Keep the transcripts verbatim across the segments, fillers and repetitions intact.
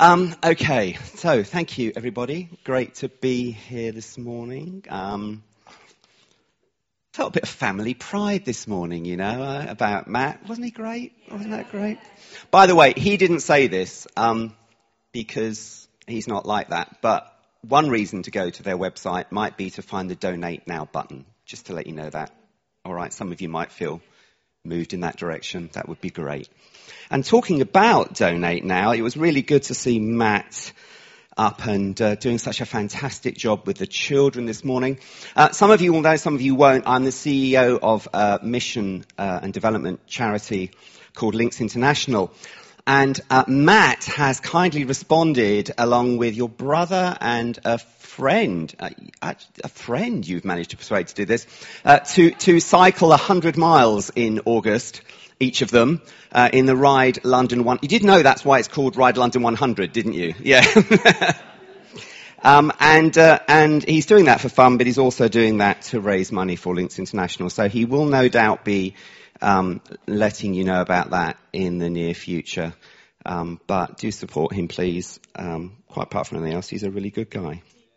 Um, okay, so thank you, everybody. Great to be here this morning. Um, felt a bit of family pride this morning, you know, uh, about Matt. Wasn't he great? Wasn't that great? By the way, he didn't say this um, because he's not like that. But one reason to go to their website might be to find the Donate Now button, just to let you know that. All right, some of you might feel moved in that direction. That would be great. And talking about Donate Now, it was really good to see Matt up and uh, doing such a fantastic job with the children this morning. Uh, some of you will know, some of you won't. I'm the C E O of a mission uh, and development charity called Links International. And uh, Matt has kindly responded, along with your brother and a friend, uh, a friend you've managed to persuade to do this, uh, to, to cycle one hundred miles in August, each of them, uh, in the Ride London one. You did know that's why it's called Ride London one hundred, didn't you? Yeah. um, and, uh, and he's doing that for fun, but he's also doing that to raise money for Links International. So he will no doubt be Um, letting you know about that in the near future. Um, but do support him, please. Um, quite apart from anything else, he's a really good guy.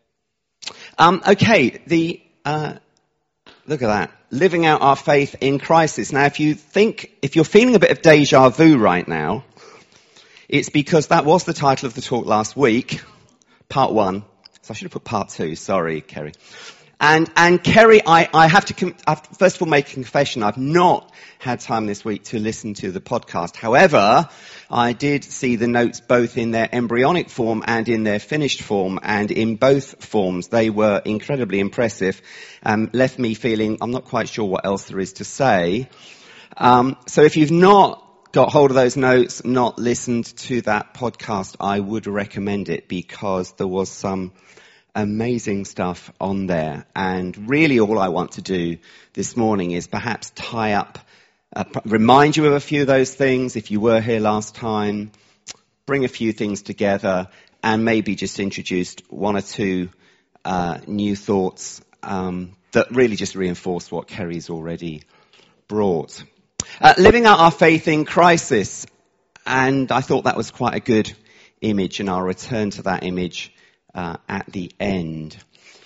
Um, okay, the uh, look at that. Living out our faith in crisis. Now, if you think, if you're feeling a bit of deja vu right now, it's because that was the title of the talk last week, part one. So I should have put part two. Sorry, Kerry. And, and Kerry, I, I have to, com- I have to first of all make a confession. I've not had time this week to listen to the podcast. However, I did see the notes both in their embryonic form and in their finished form. And in both forms, they were incredibly impressive. Um, left me feeling, I'm not quite sure what else there is to say. Um, so if you've not got hold of those notes, not listened to that podcast, I would recommend it because there was some amazing stuff on there. And really all I want to do this morning is perhaps tie up, uh, remind you of a few of those things if you were here last time, bring a few things together, and maybe just introduce one or two uh, new thoughts um, that really just reinforce what Kerry's already brought. Uh, living out our faith in crisis. And I thought that was quite a good image, and I'll return to that image Uh, at the end.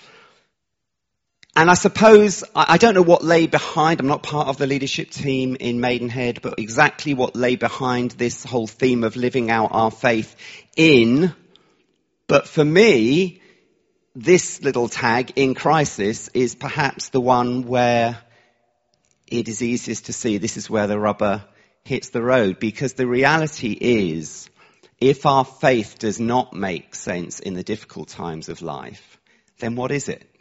And I suppose, I, I don't know what lay behind, I'm not part of the leadership team in Maidenhead, but exactly what lay behind this whole theme of living out our faith in. But for me, this little tag, in crisis, is perhaps the one where it is easiest to see this is where the rubber hits the road. Because the reality is, if our faith does not make sense in the difficult times of life, then what is it?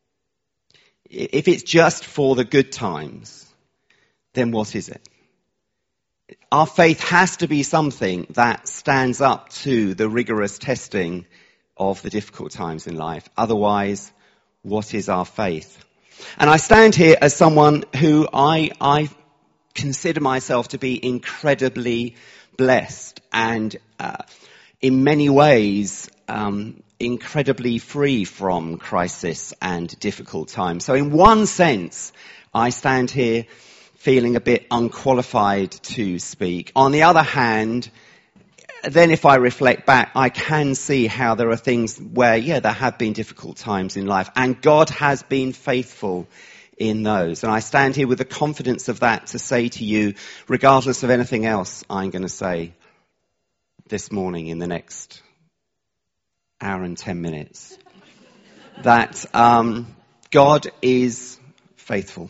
If it's just for the good times, then what is it? Our faith has to be something that stands up to the rigorous testing of the difficult times in life. Otherwise, what is our faith? And I stand here as someone who I, I consider myself to be incredibly blessed and uh, in many ways um, incredibly free from crisis and difficult times. So in one sense, I stand here feeling a bit unqualified to speak. On the other hand, then if I reflect back, I can see how there are things where, yeah, there have been difficult times in life, and God has been faithful in those. And I stand here with the confidence of that to say to you, regardless of anything else I'm going to say this morning in the next hour and ten minutes, that um, God is faithful.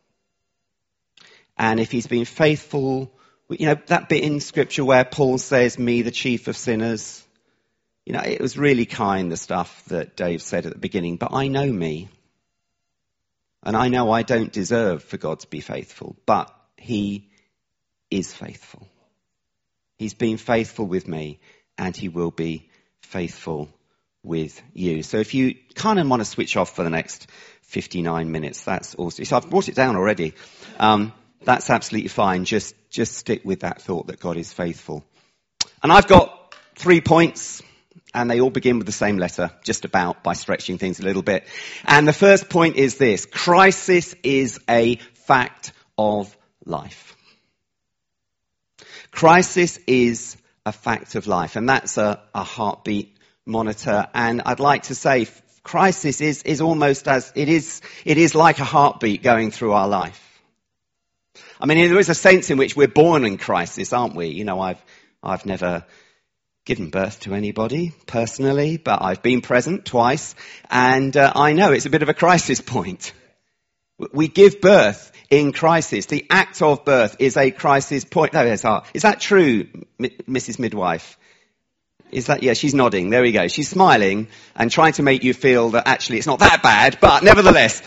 And if he's been faithful, you know, that bit in scripture where Paul says, me, the chief of sinners, you know, it was really kind, the stuff that Dave said at the beginning, but I know me. And I know I don't deserve for God to be faithful, but he is faithful. He's been faithful with me, and he will be faithful with you. So if you kind of want to switch off for the next fifty-nine minutes, that's also, so I've brought it down already. Um, that's absolutely fine. Just, just stick with that thought that God is faithful. And I've got three points. And they all begin with the same letter, just about, by stretching things a little bit. And the first point is this: crisis is a fact of life. Crisis is a fact of life. And that's a, a heartbeat monitor. And I'd like to say crisis is, is almost as, it is, it is like a heartbeat going through our life. I mean, there is a sense in which we're born in crisis, aren't we? You know, I've, I've never given birth to anybody personally, but I've been present twice, and uh, I know it's a bit of a crisis point. We give birth in crisis. The act of birth is a crisis point. No, is that true, Missus Midwife? Is that, yeah, she's nodding. There we go. She's smiling and trying to make you feel that actually it's not that bad, but nevertheless,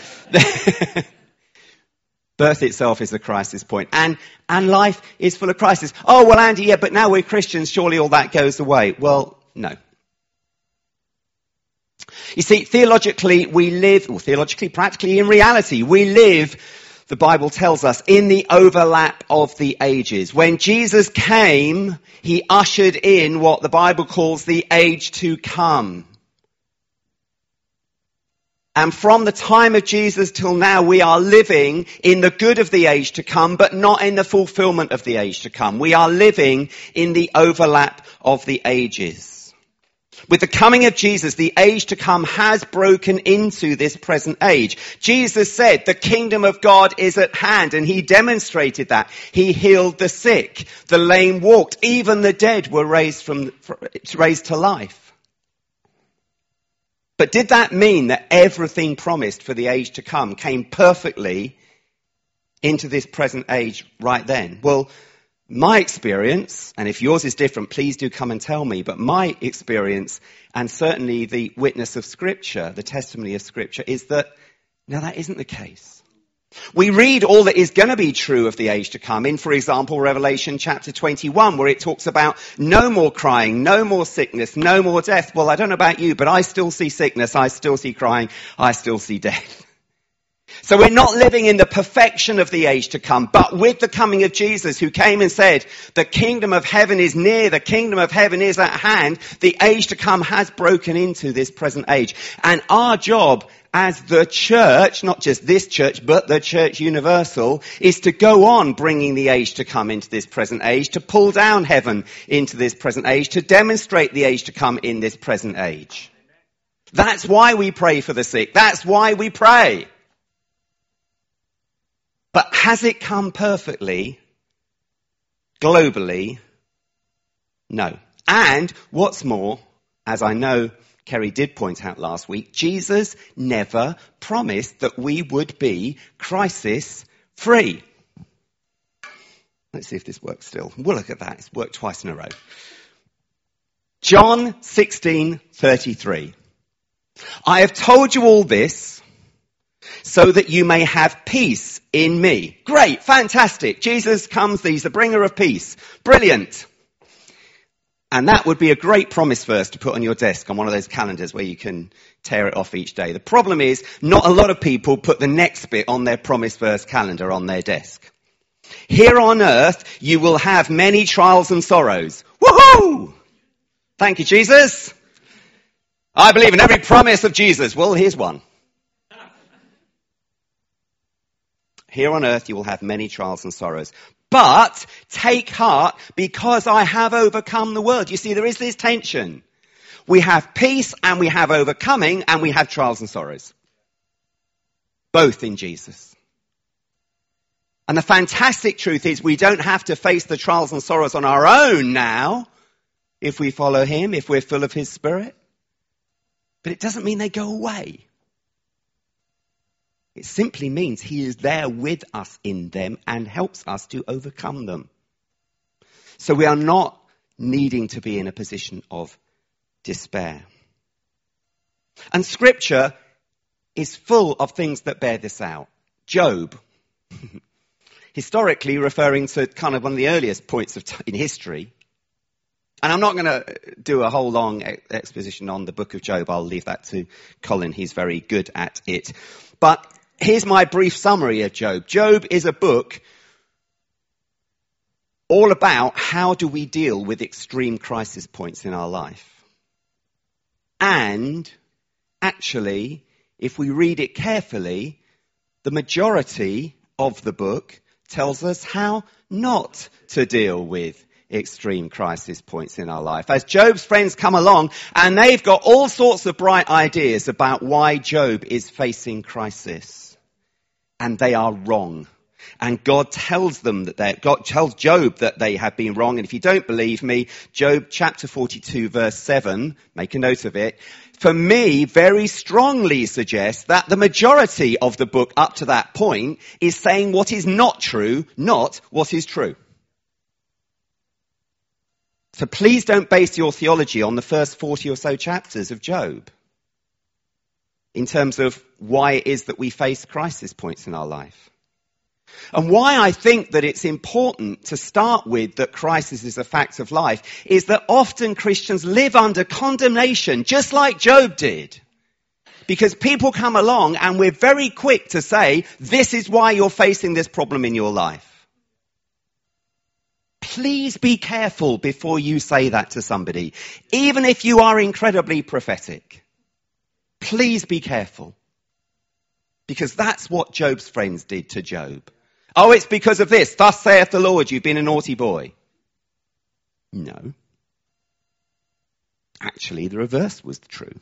birth itself is a crisis point. And, and life is full of crisis. Oh, well, Andy, yeah, but now we're Christians, surely all that goes away. Well, no. You see, theologically, we live, or theologically, practically, in reality, we live, the Bible tells us, in the overlap of the ages. When Jesus came, he ushered in what the Bible calls the age to come. And from the time of Jesus till now, we are living in the good of the age to come, but not in the fulfillment of the age to come. We are living in the overlap of the ages. With the coming of Jesus, the age to come has broken into this present age. Jesus said, the kingdom of God is at hand, and he demonstrated that. He healed the sick, the lame walked, even the dead were raised from, raised to life. But did that mean that everything promised for the age to come came perfectly into this present age right then? Well, my experience, and if yours is different, please do come and tell me, but my experience, and certainly the witness of Scripture, the testimony of Scripture, is that, no, that isn't the case. We read all that is going to be true of the age to come in, for example, Revelation chapter twenty-one, where it talks about no more crying, no more sickness, no more death. Well, I don't know about you, but I still see sickness, I still see crying, I still see death. So we're not living in the perfection of the age to come, but with the coming of Jesus, who came and said, the kingdom of heaven is near, the kingdom of heaven is at hand, the age to come has broken into this present age. And our job as the church, not just this church, but the church universal, is to go on bringing the age to come into this present age, to pull down heaven into this present age, to demonstrate the age to come in this present age. That's why we pray for the sick. That's why we pray. But has it come perfectly, globally? No. And what's more, as I know Kerry did point out last week, Jesus never promised that we would be crisis-free. Let's see if this works still. We'll look at that. It's worked twice in a row. John sixteen thirty-three. I have told you all this so that you may have peace in me. Great, fantastic. Jesus comes, he's the bringer of peace. Brilliant. And that would be a great promise verse to put on your desk on one of those calendars where you can tear it off each day. The problem is, not a lot of people put the next bit on their promise verse calendar on their desk. Here on earth, you will have many trials and sorrows. Woohoo! Thank you, Jesus. I believe in every promise of Jesus. Well, here's one. Here on earth, you will have many trials and sorrows. But take heart, because I have overcome the world. You see, there is this tension. We have peace and we have overcoming and we have trials and sorrows. Both in Jesus. And the fantastic truth is we don't have to face the trials and sorrows on our own now if we follow him, if we're full of his Spirit. But it doesn't mean they go away. It simply means he is there with us in them and helps us to overcome them. So we are not needing to be in a position of despair. And Scripture is full of things that bear this out. Job, historically referring to kind of one of the earliest points of t- in history. And I'm not going to do a whole long ex- exposition on the book of Job. I'll leave that to Colin. He's very good at it. But here's my brief summary of Job. Job is a book all about how do we deal with extreme crisis points in our life. And actually, if we read it carefully, the majority of the book tells us how not to deal with extreme crisis points in our life. As Job's friends come along and they've got all sorts of bright ideas about why Job is facing crisis. And they are wrong. And God tells them that they God tells Job that they have been wrong. And if you don't believe me, Job chapter forty-two verse seven, make a note of it, for me very strongly suggests that the majority of the book up to that point is saying what is not true, not what is true. So please don't base your theology on the first forty or so chapters of Job in terms of why it is that we face crisis points in our life. And why I think that it's important to start with that crisis is a fact of life is that often Christians live under condemnation, just like Job did. Because people come along and we're very quick to say, this is why you're facing this problem in your life. Please be careful before you say that to somebody, even if you are incredibly prophetic. Please be careful. Because that's what Job's friends did to Job. Oh, it's because of this. Thus saith the Lord, you've been a naughty boy. No. Actually, the reverse was true.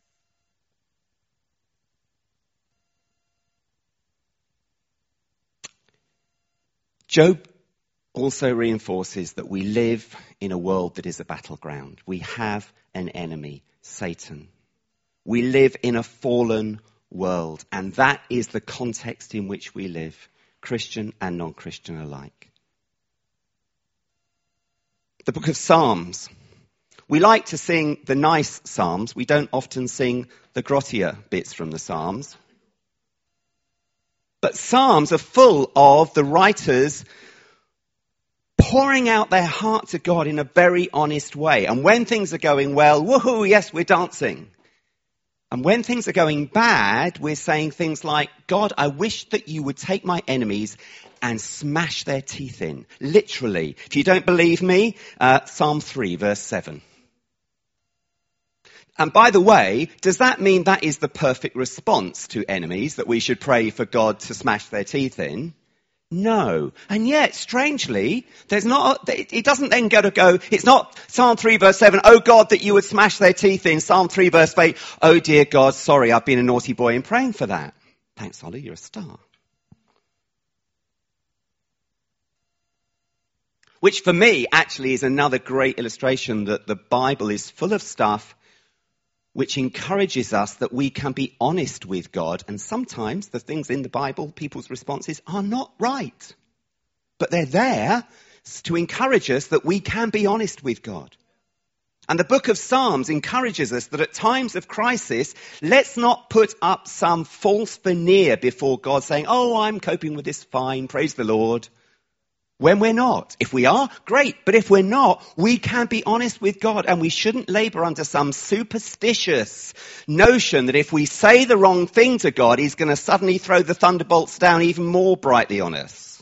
Job also reinforces that we live in a world that is a battleground. We have an enemy, Satan. We live in a fallen world, and that is the context in which we live. Christian and non-Christian alike. The book of Psalms. We like to sing the nice Psalms. We don't often sing the grottier bits from the Psalms. But Psalms are full of the writers pouring out their heart to God in a very honest way. And when things are going well, woohoo, yes, we're dancing. And when things are going bad, we're saying things like, God, I wish that you would take my enemies and smash their teeth in. Literally. If you don't believe me, uh, Psalm three, verse seven. And by the way, does that mean that is the perfect response to enemies, that we should pray for God to smash their teeth in? No. And yet, strangely, there's not, it doesn't then go to go, it's not Psalm three verse seven, oh God, that you would smash their teeth in. Psalm three verse eight, oh dear God, sorry, I've been a naughty boy in praying for that. Thanks, Ollie, you're a star. Which for me actually is another great illustration that the Bible is full of stuff which encourages us that we can be honest with God. And sometimes the things in the Bible, people's responses are not right. But they're there to encourage us that we can be honest with God. And the book of Psalms encourages us that at times of crisis, let's not put up some false veneer before God saying, oh, I'm coping with this fine, praise the Lord. When we're not. If we are, great. But if we're not, we can be honest with God, and we shouldn't labour under some superstitious notion that if we say the wrong thing to God, he's going to suddenly throw the thunderbolts down even more brightly on us.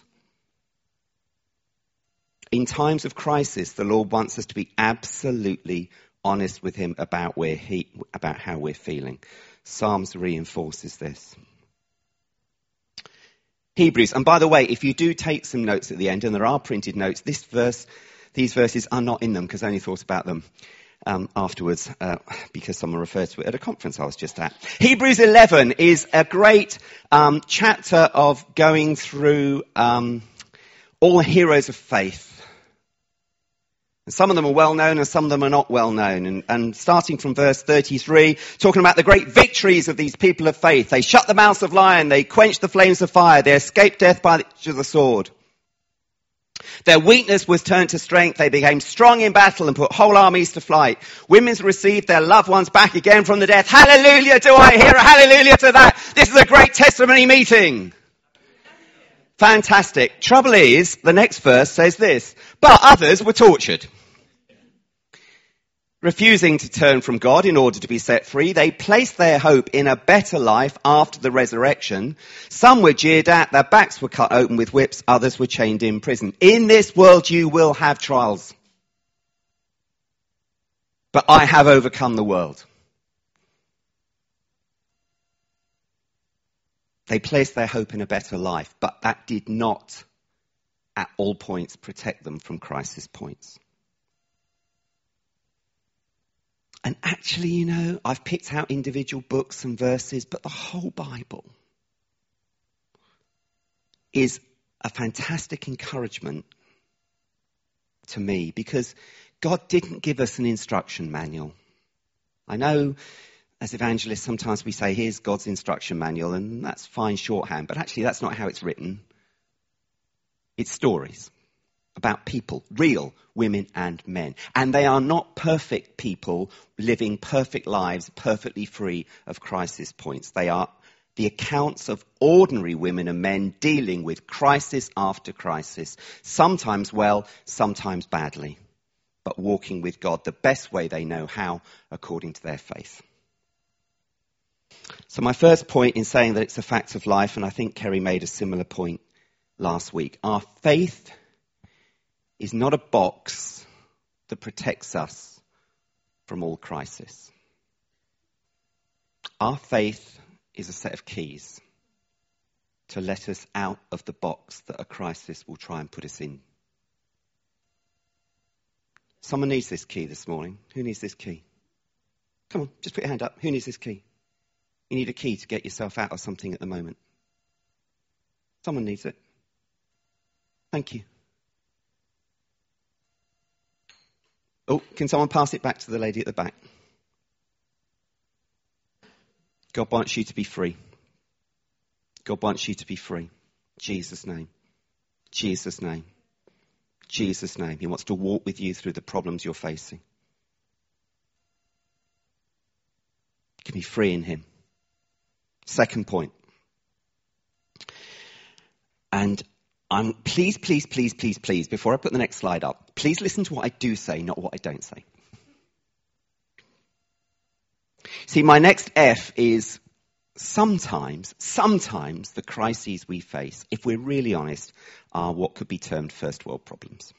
In times of crisis, the Lord wants us to be absolutely honest with him about where he, about how we're feeling. Psalms reinforces this. Hebrews. And by the way, if you do take some notes at the end, and there are printed notes, this verse, these verses are not in them because I only thought about them um, afterwards uh, because someone referred to it at a conference I was just at. Hebrews eleven is a great um, chapter of going through um, all the heroes of faith. And some of them are well known and some of them are not well known. And, and starting from verse thirty-three, talking about the great victories of these people of faith. They shut the mouths of lion, they quenched the flames of fire, they escaped death by the edge of the sword. Their weakness was turned to strength, they became strong in battle and put whole armies to flight. Women received their loved ones back again from the death. Hallelujah, do I hear a hallelujah to that? This is a great testimony meeting. Fantastic. Trouble is, the next verse says this, but others were tortured. Refusing to turn from God in order to be set free, they placed their hope in a better life after the resurrection. Some were jeered at, their backs were cut open with whips, others were chained in prison. In this world you will have trials. But I have overcome the world. They placed their hope in a better life, but that did not at all points protect them from crisis points. And actually, you know, I've picked out individual books and verses, but the whole Bible is a fantastic encouragement to me, because God didn't give us an instruction manual. I know as evangelists sometimes we say, here's God's instruction manual, and that's fine shorthand, but actually that's not how it's written. It's stories about people, real women and men. And they are not perfect people living perfect lives, perfectly free of crisis points. They are the accounts of ordinary women and men dealing with crisis after crisis, sometimes well, sometimes badly, but walking with God the best way they know how, according to their faith. So my first point in saying that it's a fact of life, and I think Kerry made a similar point last week, our faith is not a box that protects us from all crisis. Our faith is a set of keys to let us out of the box that a crisis will try and put us in. Someone needs this key this morning. Who needs this key? Come on, just put your hand up. Who needs this key? You need a key to get yourself out of something at the moment. Someone needs it. Thank you. Oh, can someone pass it back to the lady at the back? God wants you to be free. God wants you to be free. Jesus' name. Jesus' name. Jesus' name. He wants to walk with you through the problems you're facing. You can be free in him. Second point. And I'm please, please, please, please, please, before I put the next slide up, please listen to what I do say, not what I don't say. See, my next F is sometimes, sometimes the crises we face, if we're really honest, are what could be termed first world problems.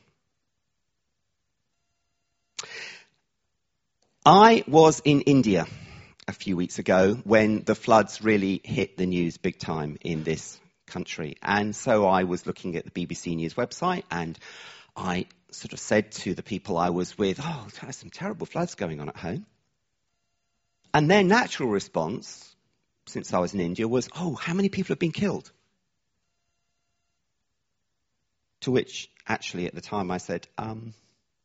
I was in India a few weeks ago when the floods really hit the news big time in this country. And so I was looking at the B B C News website, and I sort of said to the people I was with, oh, there's some terrible floods going on at home. And their natural response, since I was in India, was, oh, how many people have been killed? To which, actually, at the time I said, um,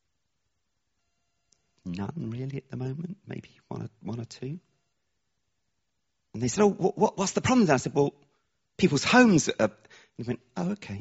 none really at the moment, maybe one or, one or two. And they said, oh, what, what's the problem then? I said, well, people's homes are... And they went, oh, okay.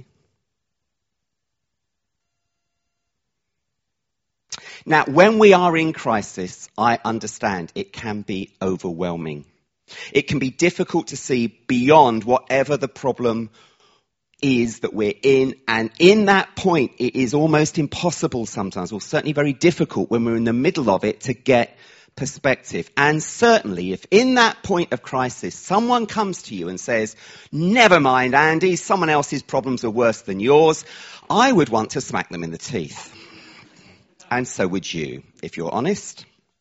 Now, when we are in crisis, I understand it can be overwhelming. It can be difficult to see beyond whatever the problem is that we're in. And in that point, it is almost impossible sometimes, or certainly very difficult when we're in the middle of it, to get perspective. And certainly, if in that point of crisis, someone comes to you and says, never mind, Andy, someone else's problems are worse than yours, I would want to smack them in the teeth. And so would you, if you're honest.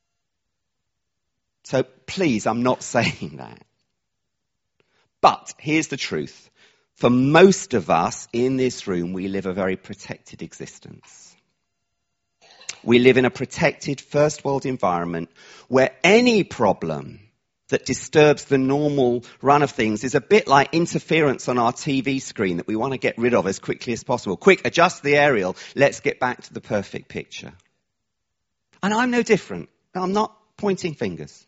So please, I'm not saying that. But here's the truth. For most of us in this room, we live a very protected existence. We live in a protected first world environment where any problem that disturbs the normal run of things is a bit like interference on our T V screen that we want to get rid of as quickly as possible. Quick, adjust the aerial. Let's get back to the perfect picture. And I'm no different. I'm not pointing fingers.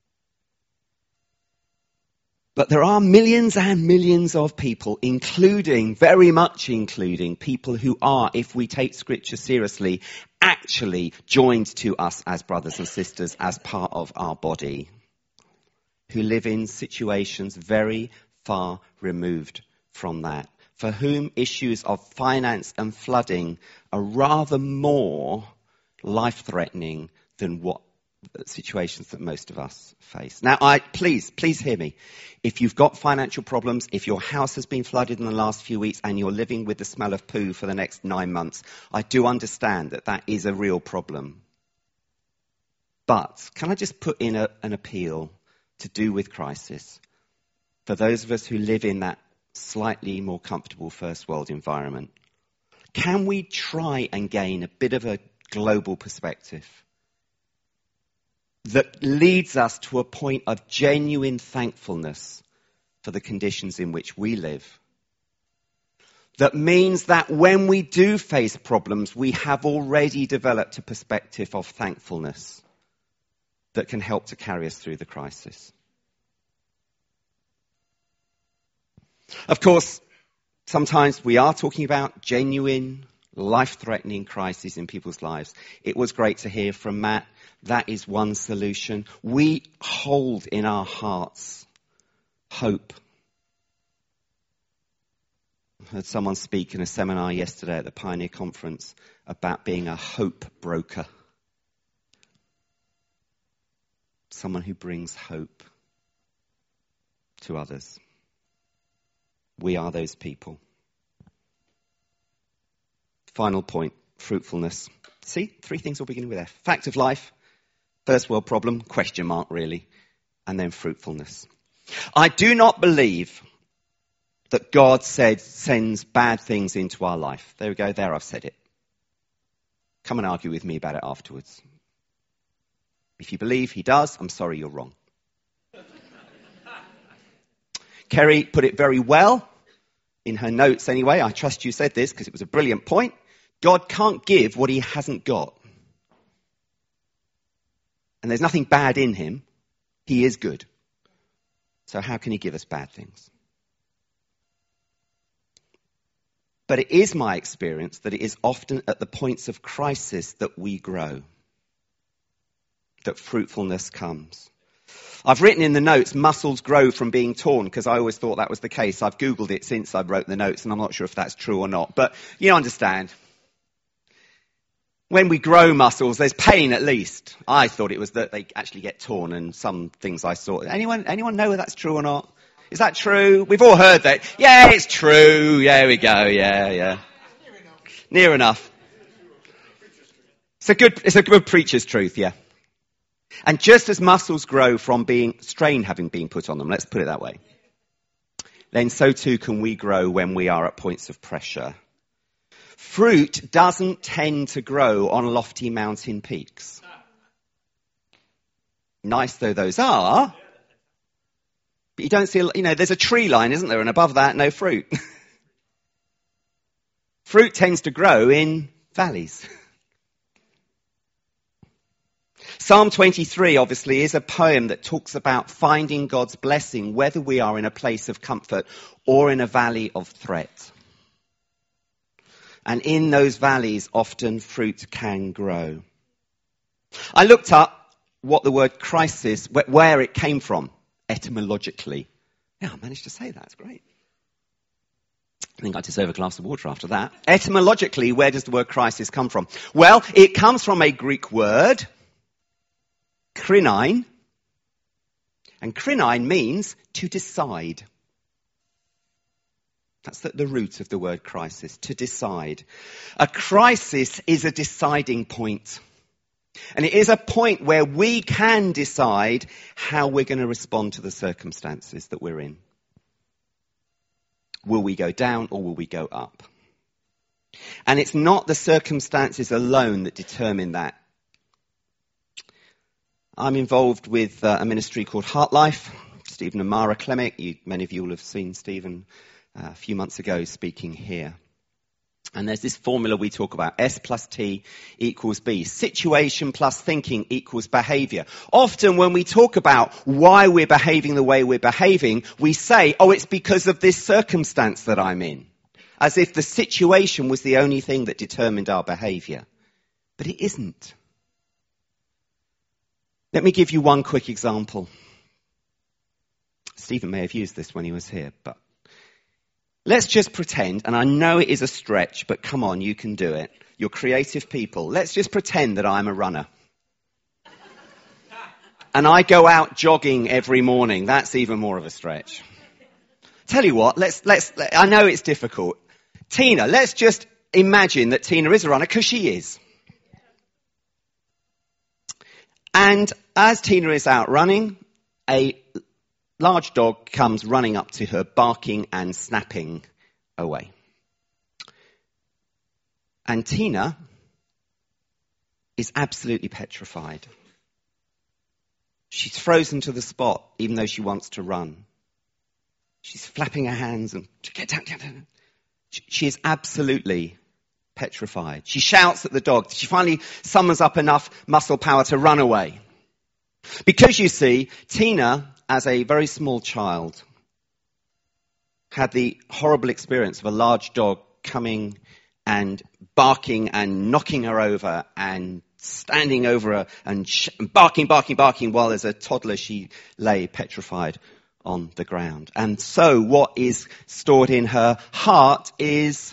But there are millions and millions of people, including, very much including, people who are, if we take Scripture seriously, actually joined to us as brothers and sisters, as part of our body, who live in situations very far removed from that, for whom issues of finance and flooding are rather more life-threatening than what situations that most of us face. Now, I please, please hear me. If you've got financial problems, if your house has been flooded in the last few weeks and you're living with the smell of poo for the next nine months, I do understand that that is a real problem. But can I just put in a, an appeal to do with crisis for those of us who live in that slightly more comfortable first world environment? can we try and gain a bit of a global perspective that leads us to a point of genuine thankfulness for the conditions in which we live? That means that when we do face problems, we have already developed a perspective of thankfulness that can help to carry us through the crisis. Of course, sometimes we are talking about genuine, life-threatening crises in people's lives. It was great to hear from Matt. That is one solution. We hold in our hearts hope. I heard someone speak in a seminar yesterday at the Pioneer Conference about being a hope broker. Someone who brings hope to others. We are those people. Final point, fruitfulness. See, three things all beginning with F. Fact of life, first world problem, question mark really, and then fruitfulness. I do not believe that God said, sends bad things into our life. There we go, there I've said it. Come and argue with me about it afterwards. If you believe he does, I'm sorry, you're wrong. Kerry put it very well in her notes anyway. I trust you said this because it was a brilliant point. God can't give what he hasn't got. And there's nothing bad in him. He is good. So how can he give us bad things? But it is my experience that it is often at the points of crisis that we grow, that fruitfulness comes. I've written in the notes, muscles grow from being torn, because I always thought that was the case. I've Googled it since I wrote the notes, and I'm not sure if that's true or not. But you understand. When we grow muscles, there's pain at least. I thought it was that they actually get torn, and some things I saw. Anyone, anyone know whether that's true or not? Is that true? We've all heard that. Yeah, it's true. There we go. Yeah, yeah. Near enough. Near enough. It's a good, it's a good preacher's truth, yeah. And just as muscles grow from being strain having been put on them, let's put it that way, then so too can we grow when we are at points of pressure. Fruit doesn't tend to grow on lofty mountain peaks. Nice though those are, but you don't see, you know, there's a tree line, isn't there? And above that, no fruit. Fruit tends to grow in valleys. Psalm twenty-three, obviously, is a poem that talks about finding God's blessing, whether we are in a place of comfort or in a valley of threat. And in those valleys, often fruit can grow. I looked up what the word crisis, where it came from, etymologically. Yeah, I managed to say that. It's great. I think I deserve a glass of water after that. Etymologically, where does the word crisis come from? Well, it comes from a Greek word, krinine, and krinine means to decide. That's the, the root of the word crisis, to decide. A crisis is a deciding point. And it is a point where we can decide how we're going to respond to the circumstances that we're in. Will we go down or will we go up? And it's not the circumstances alone that determine that. I'm involved with uh, a ministry called Heart Life. Stephen and Mara Clemick, you, many of you will have seen Stephen uh, a few months ago speaking here. And there's this formula we talk about, S plus T equals B. Situation plus thinking equals behavior. Often when we talk about why we're behaving the way we're behaving, we say, oh, it's because of this circumstance that I'm in. As if the situation was the only thing that determined our behavior. But it isn't. Let me give you one quick example. Stephen may have used this when he was here, but let's just pretend, and I know it is a stretch, but come on, you can do it. You're creative people. Let's just pretend that I'm a runner. And I go out jogging every morning. That's even more of a stretch. Tell you what, let's, let's, I know it's difficult. Tina, let's just imagine that Tina is a runner, because she is. And as Tina is out running, a large dog comes running up to her, barking and snapping away. And Tina is absolutely petrified. She's frozen to the spot, even though she wants to run. She's flapping her hands and get down, get down. She is absolutely petrified. She shouts at the dog. She finally summons up enough muscle power to run away. Because you see, Tina, as a very small child, had the horrible experience of a large dog coming and barking and knocking her over and standing over her and sh- barking, barking, barking, while as a toddler she lay petrified on the ground. And so what is stored in her heart is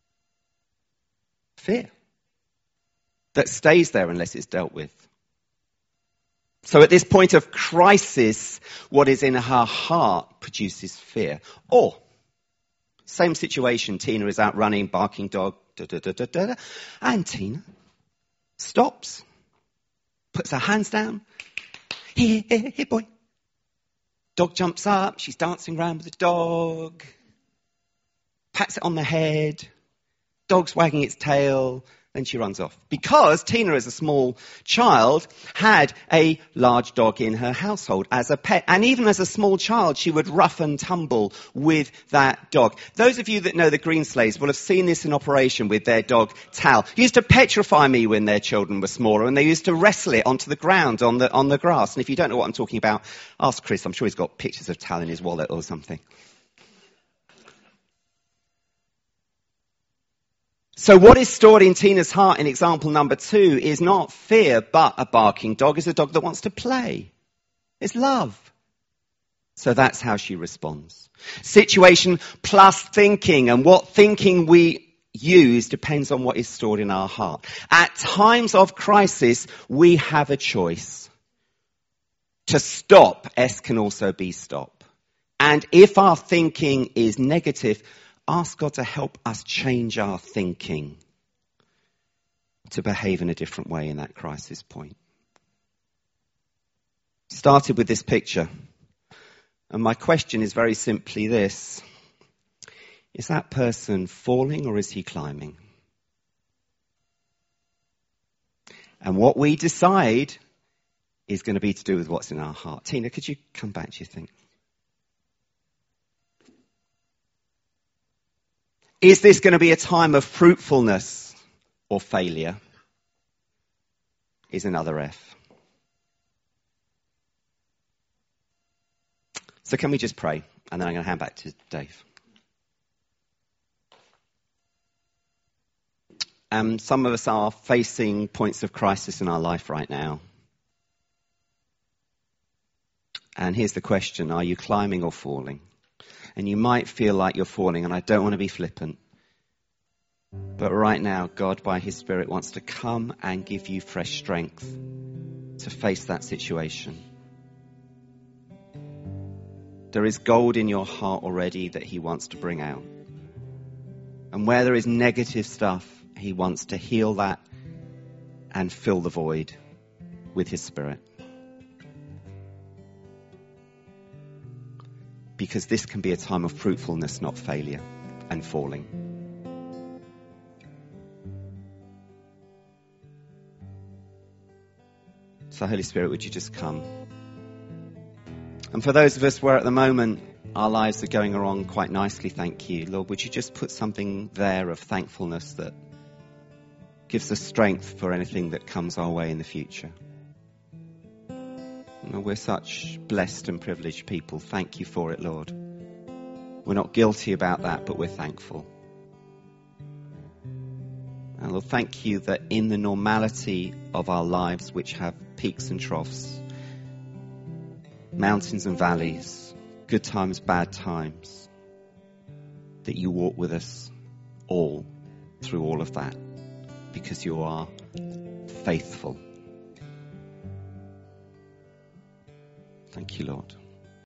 fear that stays there unless it's dealt with. So at this point of crisis, what is in her heart produces fear. Or, same situation, Tina is out running, barking dog, da da da da da, and Tina stops, puts her hands down. Here, here, here, boy. Dog jumps up, she's dancing around with the dog, pats it on the head, dog's wagging its tail, then she runs off. Because Tina, as a small child, had a large dog in her household as a pet. And even as a small child, she would rough and tumble with that dog. Those of you that know the Greenslaves will have seen this in operation with their dog, Tal. He used to petrify me when their children were smaller, and they used to wrestle it onto the ground on the, on the grass. And if you don't know what I'm talking about, ask Chris. I'm sure he's got pictures of Tal in his wallet or something. So what is stored in Tina's heart in example number two is not fear, but a barking dog is a dog that wants to play. It's love. So that's how she responds. Situation plus thinking, and what thinking we use depends on what is stored in our heart. At times of crisis, we have a choice. To stop, S can also be stop. And if our thinking is negative, ask God to help us change our thinking to behave in a different way in that crisis point. Started with this picture. And my question is very simply this. Is that person falling or is he climbing? And what we decide is going to be to do with what's in our heart. Tina, could you come back, do you think? Is this going to be a time of fruitfulness or failure? Is another F. So can we just pray? And then I'm going to hand back to Dave. Um, some of us are facing points of crisis in our life right now. And here's the question, are you climbing or falling? And you might feel like you're falling, and I don't want to be flippant. But right now, God, by his Spirit, wants to come and give you fresh strength to face that situation. There is gold in your heart already that he wants to bring out. And where there is negative stuff, he wants to heal that and fill the void with his Spirit. Because this can be a time of fruitfulness, not failure and falling. So Holy Spirit, would you just come? And for those of us where at the moment our lives are going along quite nicely, thank you, Lord, would you just put something there of thankfulness that gives us strength for anything that comes our way in the future. We're such blessed and privileged people. Thank you for it, Lord. We're not guilty about that, but we're thankful. And Lord, thank you that in the normality of our lives, which have peaks and troughs, mountains and valleys, good times, bad times, that you walk with us all through all of that, because you are faithful. Thank you, Lord.